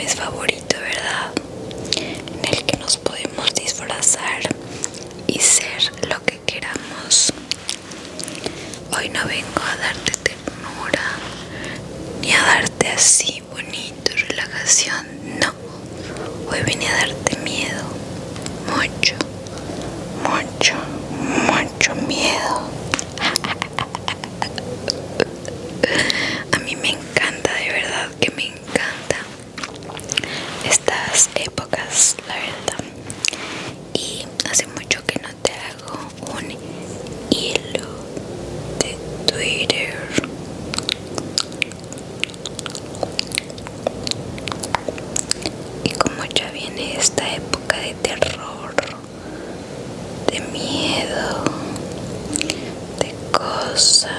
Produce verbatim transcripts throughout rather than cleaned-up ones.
mes favorito, ¿verdad? En el que nos podemos disfrazar y ser lo que queramos. Hoy no vengo a darte ternura ni a darte así bonito, relajación, no. Hoy vine a darte miedo, mucho, mucho, mucho miedo. A mí me encanta, de verdad que me encanta estas épocas, la verdad. Y hace mucho que no te hago un hilo de Twitter. Y como ya viene esta época de terror, de miedo, de cosa,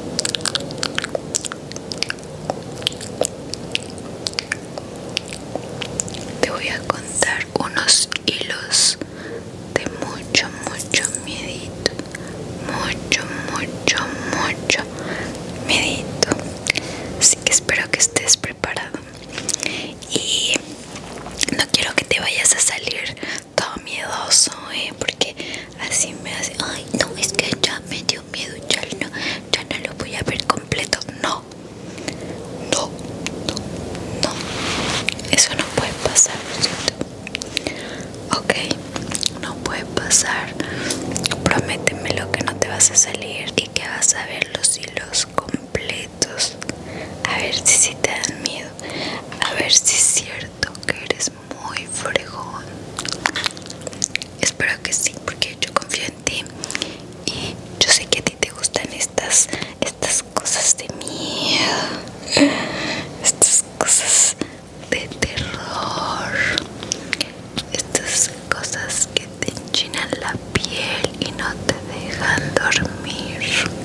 te voy a contar unos hilos de mucho, mucho miedito, mucho, mucho, mucho miedito. Así que espero que estés preparado. Y no quiero que te vayas a salir todo miedoso, ¿eh? Porque así me hace, ay, no, es que ya me dio miedo, ya no, ya no lo voy a ver completo. No, no, no, no. Eso no puede pasar, ¿cierto? Ok, no puede pasar. Prométemelo que no te vas a salir y que vas a ver los hilos completos. A ver si sí te dan miedo. A ver si es cierto que eres muy fregón. Espero que sí, porque yo confío en ti. Y yo sé que a ti te gustan estas, estas cosas de miedo. Estas cosas de terror. Estas cosas que te enchinan la piel y no te dejan dormir.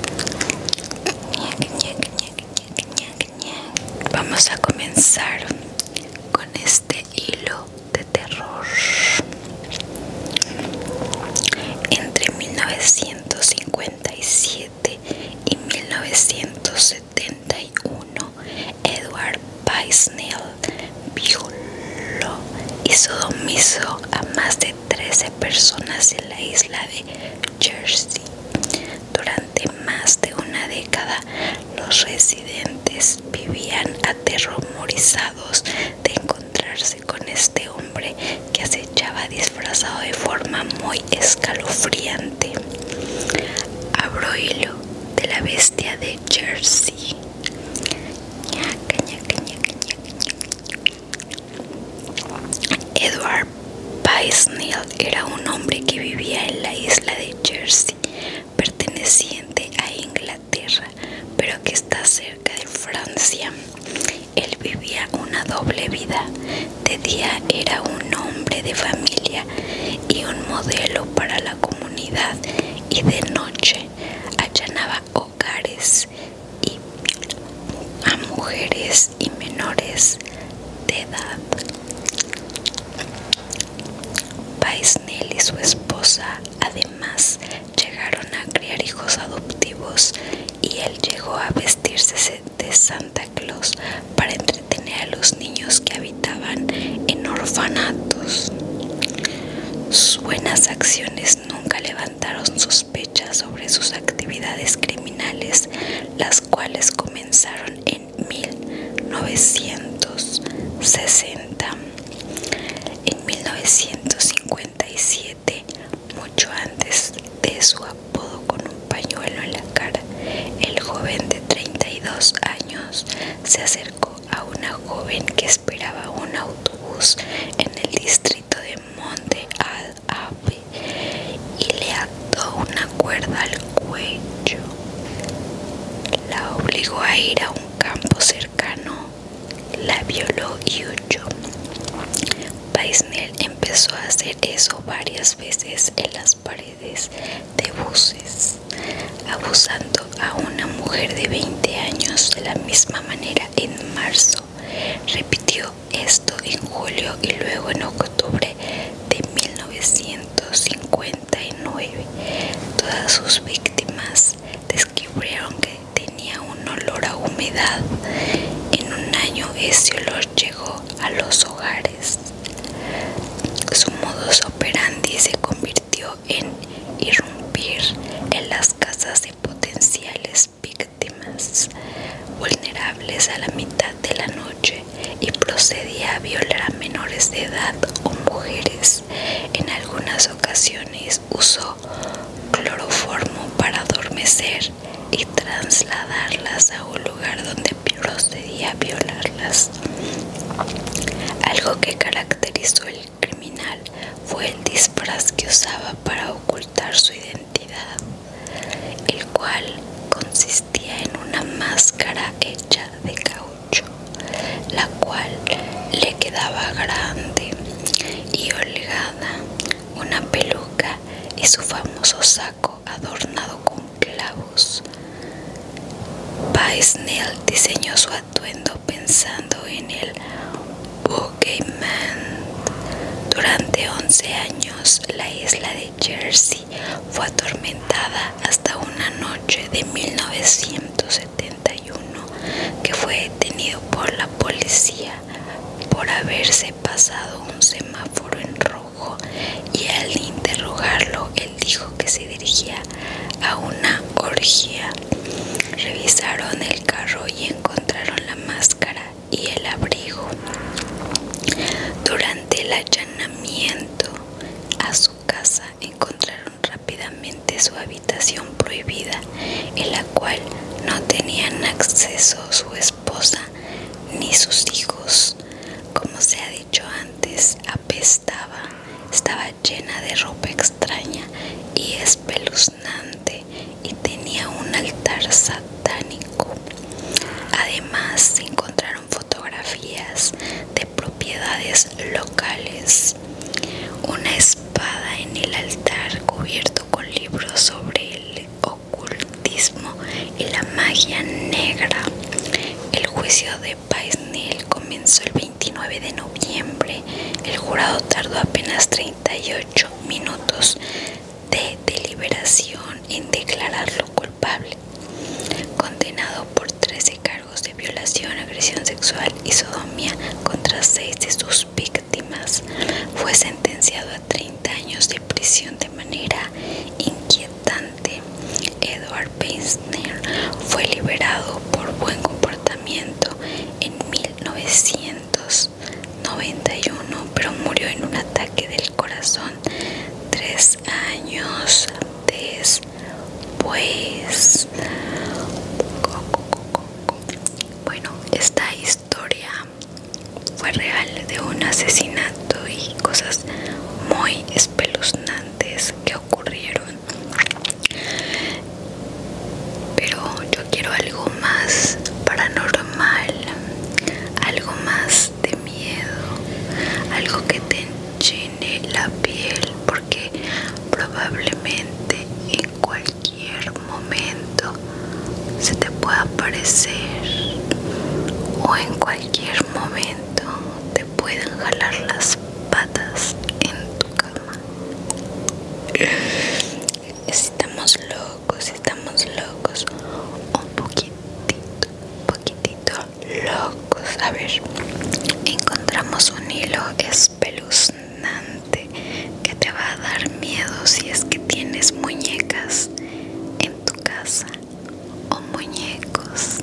Vamos a comenzar con este hilo de terror. Entre mil novecientos cincuenta y siete y mil novecientos setenta y uno, Edward Paisnell violó y sodomizó a más de trece personas en la isla de Jersey. Durante más de una década, los residentes vivían aterrorizados de encontrarse con este hombre que acechaba disfrazado de forma muy escalofriante. Abro hilo de la bestia de Jersey. Edward Paisnell era un hombre que vivía en la isla de Jersey, perteneciente a Inglaterra, pero que está cerca de Francia. Él vivía una doble vida. De día era un hombre de familia y un modelo para la comunidad, y de noche allanaba hogares y violaba a mujeres y menores de edad. Paisnell y su esposa además llegaron a criar hijos adoptivos, y él llegó a vestirse de Santa Claus para entretener a los niños que habitaban en orfanatos. Sus buenas acciones nunca levantaron sospechas sobre sus actividades criminales, las cuales comenzaron en mil novecientos sesenta. En mil novecientos cincuenta y siete, mucho antes de su apodo con un pañuelo en la cara, el joven de treinta y dos años se acercó a una joven que esperaba un autobús en el distrito de Monte Ave y le ató una cuerda al cuello. La obligó a ir a un campo cercano, la violó y huyó. Paisnell empezó a hacer eso varias veces en las paredes de buses, abusando a una mujer de veinte años de la misma manera en marzo. Repitió esto en julio y luego en octubre de mil novecientos cincuenta y nueve. Todas sus víctimas descubrieron que tenía un olor a humedad. En un año ese olor llegó a los hogares a violar a menores de edad o mujeres. En algunas ocasiones usó cloroformo para adormecer y trasladarlas a un lugar donde procedía a violarlas. Algo que caracterizó al criminal fue el disfraz que usaba para ocultar su identidad, el cual consistía en una máscara hecha de caucho, la cual le quedaba grande y holgada, una peluca y su famoso saco adornado con clavos. Paisnel diseñó su atuendo pensando en el Boogeyman. Durante once años, la isla de Jersey fue atormentada hasta una noche de mil novecientos setenta y uno que fue detenido por la policía por haberse pasado un semáforo en rojo, y al interrogarlo él dijo que se dirigía a una orgía. Revisaron el carro y encontraron la máscara y el abrigo. Durante el allanamiento a su casa encontraron rápidamente su habitación prohibida, en la cual no tenían acceso su esposa ni sus hijos. Como se ha dicho antes, apestaba, estaba llena de ropa extraña y espeluznante y tenía un altar satánico. Además, se encontraron fotografías de propiedades locales, una espada en el altar cubierto con libros sobre el ocultismo y la magia negra. El juicio de Paisnel comenzó el veintinueve de noviembre. El jurado tardó apenas treinta y ocho minutos de deliberación en declararlo culpable. Condenado por trece cargos de violación, agresión sexual y sodomía contra seis de sus víctimas, fue sentenciado a treinta años de prisión de manera inquietante. Edward Paisnel fue liberado por buen comportamiento en mil novecientos noventa y uno, pero murió en un ataque del corazón tres años después. Bueno, esta historia fue real, de un asesinato y cosas muy espeluznantes que ocurrieron. Pero yo quiero algo más paranormal, algo más de miedo, algo que te enchine la piel, porque probablemente en cualquier momento se te pueda aparecer, o en cualquier momento te pueden jalar las patas en tu cama. Estamos locos, estamos locos, un poquitito, poquitito locos. A ver, encontramos un hilo espeluznante que te va a dar miedo si es que tienes muñecas en tu casa o muñecos.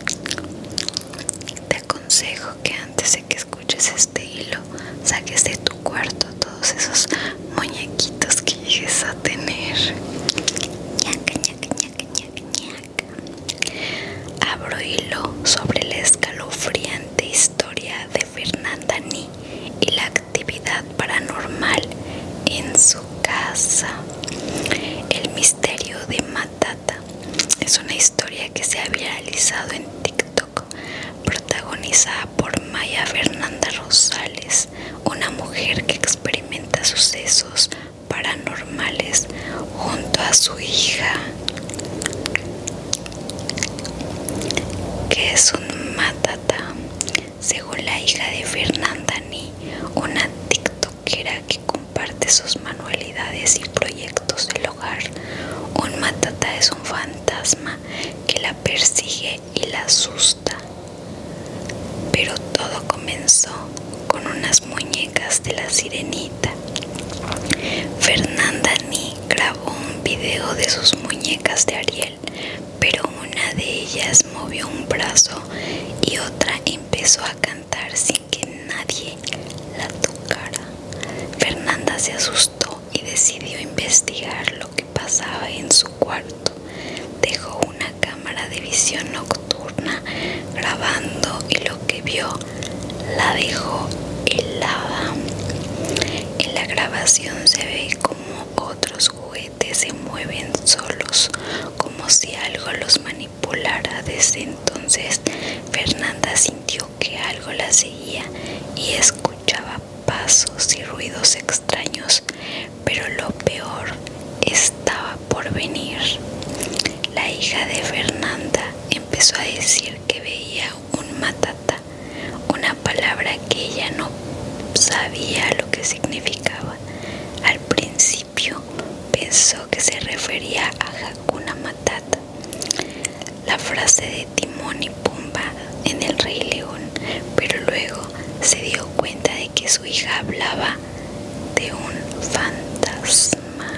Te aconsejo que antes de que escuches este hilo, saques de tu cuarto todos esos muñequitos que llegues a tener. Ñaca, ñaca, ñaca, ñaca, ñaca. Abro hilo sobre la escalofriante historia de Fernanda Ni y la actividad paranormal en su casa. El misterio de Matata es una historia que se ha viralizado en TikTok, protagonizada por Maya Fernanda Rosales, una mujer que experimenta sucesos paranormales junto a su hija. ¿Qué es un Matata? Según la hija de Fernanda Ni, una tiktokera que comparte sus manualidades y proyectos del hogar, un Matata es un fantasma que la persigue y la asusta. Pero todo comenzó con unas muñecas de la Sirenita. Fernanda Ni grabó un video de sus muñecas de Ariel, pero una de ellas movió un brazo y otra empezó a cantar sin que nadie la tocara. Fernanda se asustó y decidió investigar lo que pasaba en su cuarto. Dejó una cámara de visión nocturna grabando y lo que vio la dejó helada. En la grabación se ve como otros juguetes se mueven solos, como si algo los manipulara. Desde entonces, Fernanda sintió que algo la seguía y escuchaba pasos y ruidos extraños, pero lo peor estaba por venir. La hija de Fernanda empezó a decir que veía un matata, una palabra que ella no sabía lo que significaba. Al principio pensó que se refería a Hakuna Matata, la frase de Timón y Pumba en El Rey León, pero luego se dio cuenta de que su hija hablaba de un fantasma.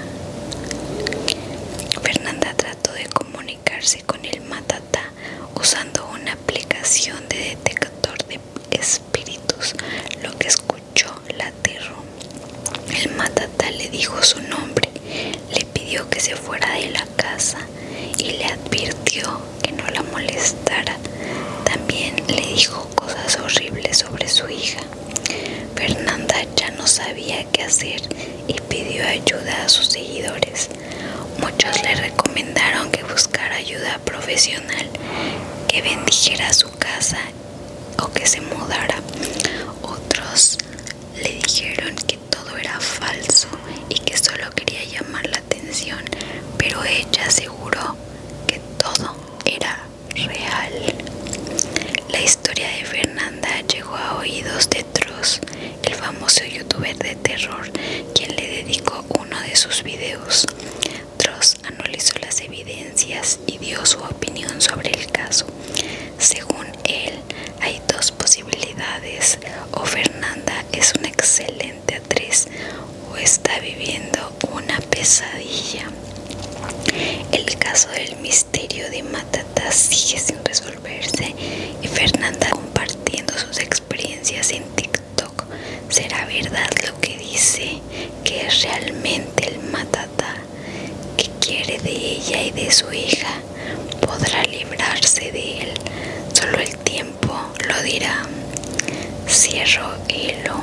Fernanda trató de comunicarse con el matata usando una aplicación de detector de espíritus. Lo que escuchó la aterró. El matata le dijo su nombre, le pidió que se fuera de la casa y le advirtió que no la molestara. También le dijo cosas horribles sobre su hija. Fernanda ya no sabía qué hacer y pidió ayuda a sus seguidores. Muchos le recomendaron que buscara ayuda profesional, que bendijera su casa o que se mudara. Otros le dijeron que todo era falso y que solo quería llamar la atención, pero ella aseguró que todo era real. La historia de Fernanda llegó a oídos de Dross, el famoso youtuber de terror, quien le dedicó uno de sus videos. Dross analizó las evidencias y dio su opinión sobre el caso. Según él, hay dos posibilidades: o Fernanda es una excelente actriz o está viviendo una pesadilla. El caso del misterio de Matata sigue sin resolverse y Fernanda compartiendo sus experiencias en TikTok. ¿Será verdad lo que dice, que es realmente el Matata que quiere de ella y de su hija? ¿Podrá librarse de él? Solo el tiempo lo dirá. Cierro hilo.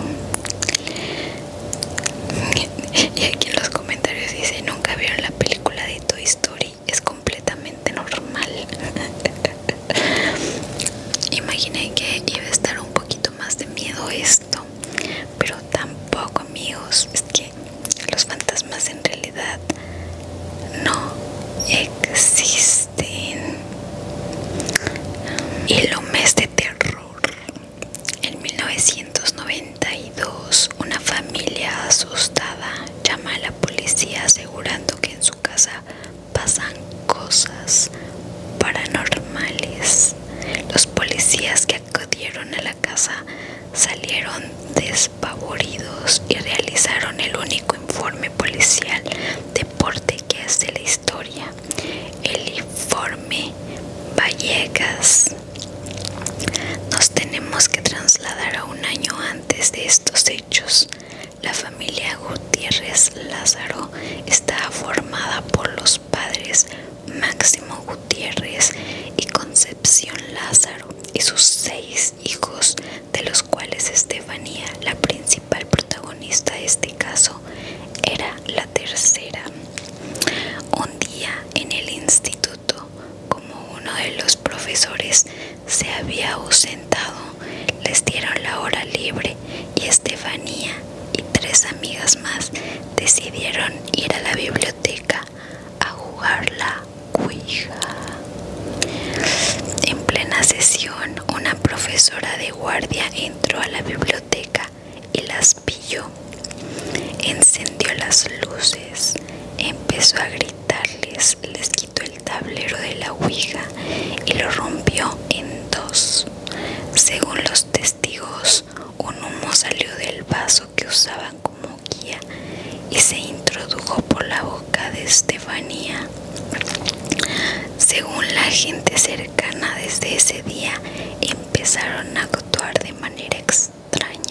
Y aquí en los comentarios dice: nunca vieron la película de Toy Story, es completamente normal. Imaginé que iba a estar un poquito más de miedo esto, pero tampoco, amigos. Es que los fantasmas en realidad no existen. Hilo mes de terror. En mil novecientos noventa y dos, una familia asustada llama a la policía asegurando que en su casa pasan cosas paranormales. Los policías que acudieron a la casa salieron despavoridos y realizaron el único informe policial de porte que hace la historia, el informe Vallecas. Nos tenemos que trasladar a un año antes de estos hechos. La familia Gutiérrez Lázaro estaba formada por los padres Máximo Gutiérrez y Concepción Lázaro y sus seis hijos, de los cuales Estefanía, la principal protagonista de este caso, era la tercera. Un día en el instituto, como uno de los profesores se había ausentado, les dieron la hora libre y Estefanía y tres amigas más decidieron ir a la biblioteca a jugar la Ouija. En plena sesión, una profesora de guardia entró a la biblioteca y las pilló. Encendió las luces, empezó a gritarles, les quitó el tablero de la Ouija y lo rompió en dos. Según los testigos, un humo salió del vaso que usaban como guía y se introdujo por la boca de Estefanía. Según la gente cercana, desde ese día empezaron a actuar de manera extraña.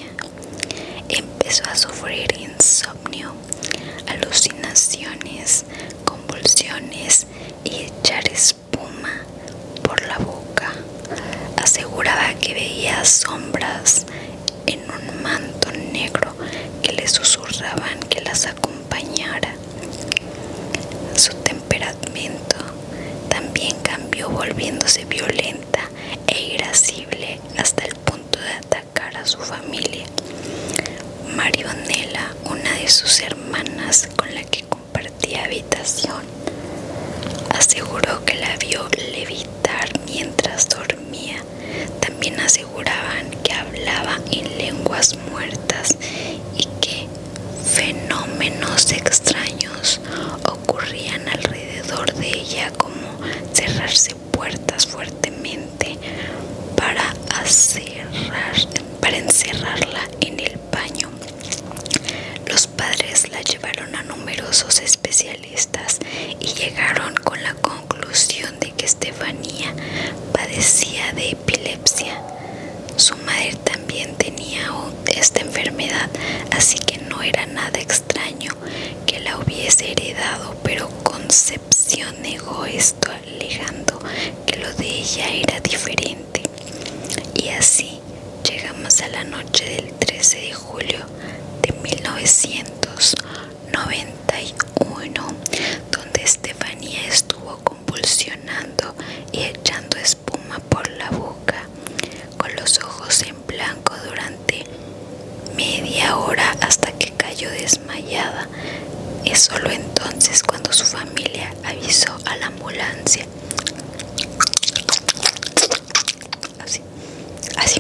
empezó a sufrir insomnio, alucinaciones, convulsiones y echar espuma por la boca. Aseguraba que veía sombras en un manto negro que le susurraban que las acompañara. Su temperamento también cambió, volviéndose violenta e irascible hasta el punto de atacar a su familia. Marionela, una de sus hermanas con la que compartía habitación, aseguró que la vio levitar mientras dormía. También aseguraban que hablaba en lenguas muertas y que fenómenos extraños ocurrían alrededor de ella, como cerrarse puertas fuertemente para, cerrar, para encerrarla en el baño. Los padres la llevaron a numerosos especialistas y llegaron con la conclusión de que Estefanía padecía de epilepsia. Su madre también tenía esta enfermedad, así que no era nada extraño que la hubiese heredado, pero Concepción negó esto, alegando que lo de ella era diferente. Y así llegamos a la noche del trece de julio de mil novecientos noventa y uno, donde Estefanía estuvo convulsionando y echando espuma por la boca, con los ojos en blanco durante media hora hasta que cayó desmayada. Es solo entonces cuando su familia avisó a la ambulancia. Así, así.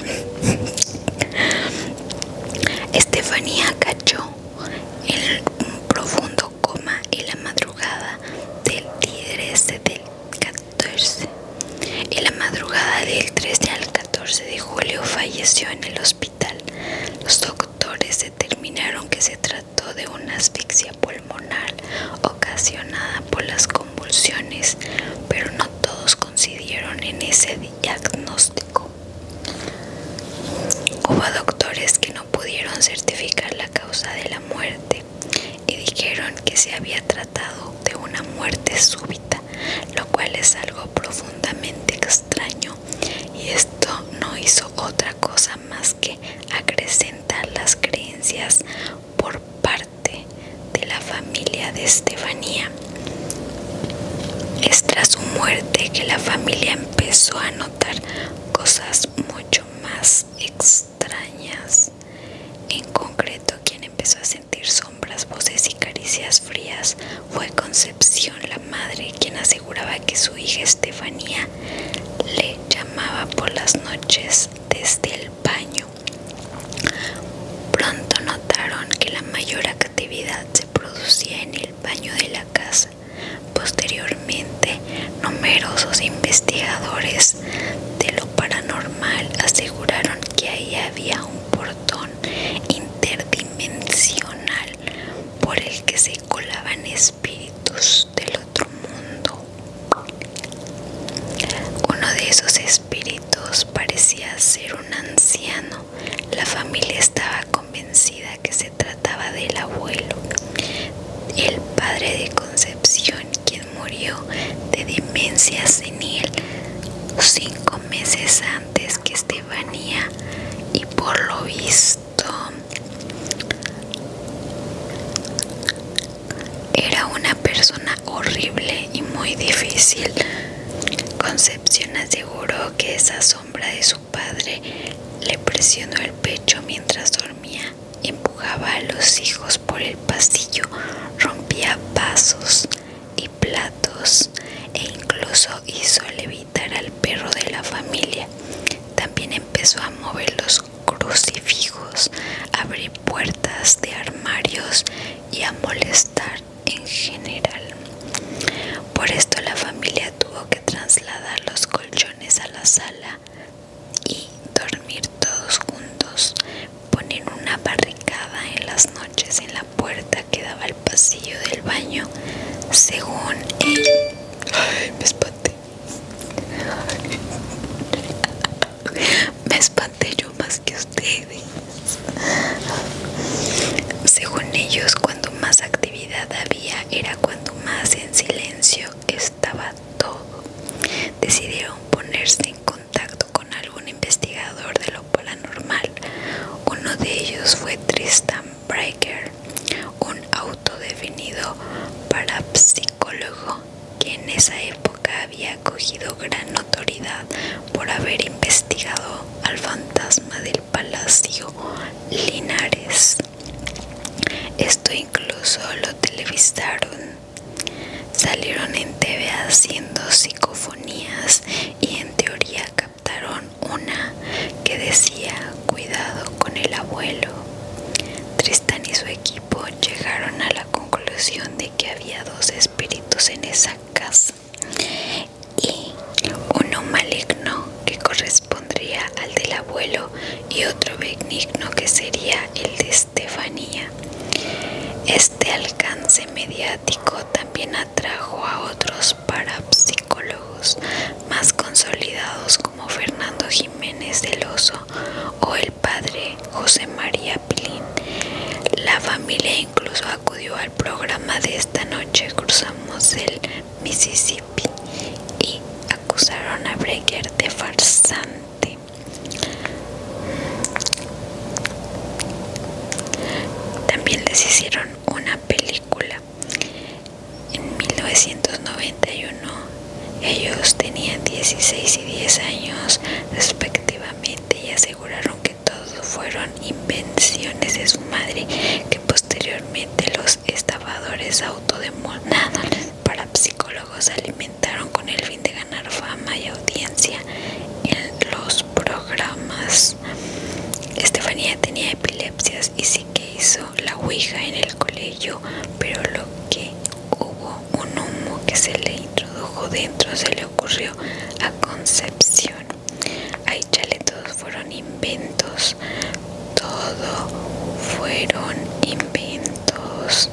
Estefanía cayó en un profundo coma en la madrugada del trece del catorce. En la madrugada del trece al catorce de julio falleció en el hospital. Los doctores determinaron que se trató de una asfixia pulmonar ocasionada por las convulsiones, pero no todos coincidieron en ese diagnóstico. Hubo doctores que no pudieron certificar la causa de la muerte y dijeron que se había tratado de una muerte súbita, lo cual es algo profundamente extraño, y esto no hizo otra cosa más que acrecentar las creencias por parte de la familia de Estefanía. Es tras su muerte que la familia empezó a notar cosas mucho más extrañas. En concreto, quien empezó a sentir sombras, voces y caricias frías fue Concepción, la madre, quien aseguraba que su hija Estefanía le llamaba por las noches desde el baño. Pronto notaron que la mayor actividad se producía en el baño de la casa. Posteriormente, numerosos investigadores de lo paranormal aseguraron que ahí había un portón interdimensional por el que se colaban espíritus del otro mundo. Uno de esos espíritus parecía ser un anciano. La familia estaba convencida que se trataba del abuelo, el padre de Concepción, quien murió de demencia senil cinco meses antes que Estefanía, y por lo visto era una persona horrible y muy difícil. Concepción aseguró que esa sombra de su padre le presionó el pecho mientras dormía, empujaba a los hijos por el pasillo, rompía vasos y platos e incluso hizo levitar al perro de la familia. También empezó a mover los crucifijos, a abrir puertas de armarios y a molestar en general. Por esto la familia tuvo que trasladar los colchones a la sala y dormir todos juntos. Ponen una barricada en las noches en la puerta que daba al pasillo del baño. Según él, ay, me espanté. Me espanté yo más que ustedes. ellos fue Tristan Breaker, un autodefinido parapsicólogo que en esa época había cogido gran notoriedad por haber investigado al fantasma del Palacio Linares. Esto incluso lo televisaron. Salieron en T V haciendo psicofonías y en teoría captaron una que decía: cuidado con el abuelo. Tristan y su equipo llegaron a la conclusión de que había dos espíritus en esa casa, y uno maligno que correspondría al del abuelo y otro benigno que sería el de Estefanía. Este alcance mediático también atrajo a otros parapsicólogos más consolidados como Fernando Jiménez del Oso o el padre José María Pilín. La familia incluso acudió al programa de Esta Noche Cruzamos el Mississippi y acusaron a Breaker de farsante. También les hicieron una película en mil novecientos noventa y uno. Ellos tenían dieciséis y diez años respectivamente y aseguraron que todo fueron invenciones de su madre, que posteriormente los estafadores autodenominados parapsicólogos alimentaron con el fin de ganar fama y audiencia en los programas. Estefanía tenía epilepsias y sí que hizo la ouija en el colegio, pero lo que hubo un humo que se le introdujo dentro, se le ocurrió a Concepción. Ay, chale, todos fueron inventos, todo fueron inventos.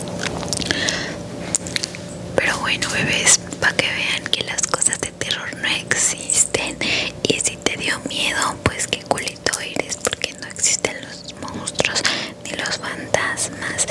Pero bueno, bebés, para que vean que las cosas de terror no existen, y si te dio miedo, pues qué culito eres, porque no existen los monstruos ni los fantasmas.